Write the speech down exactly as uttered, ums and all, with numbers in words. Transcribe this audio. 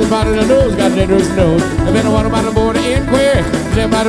Everybody that knows got dangerous nose. And then what about the border inquiry? Everybody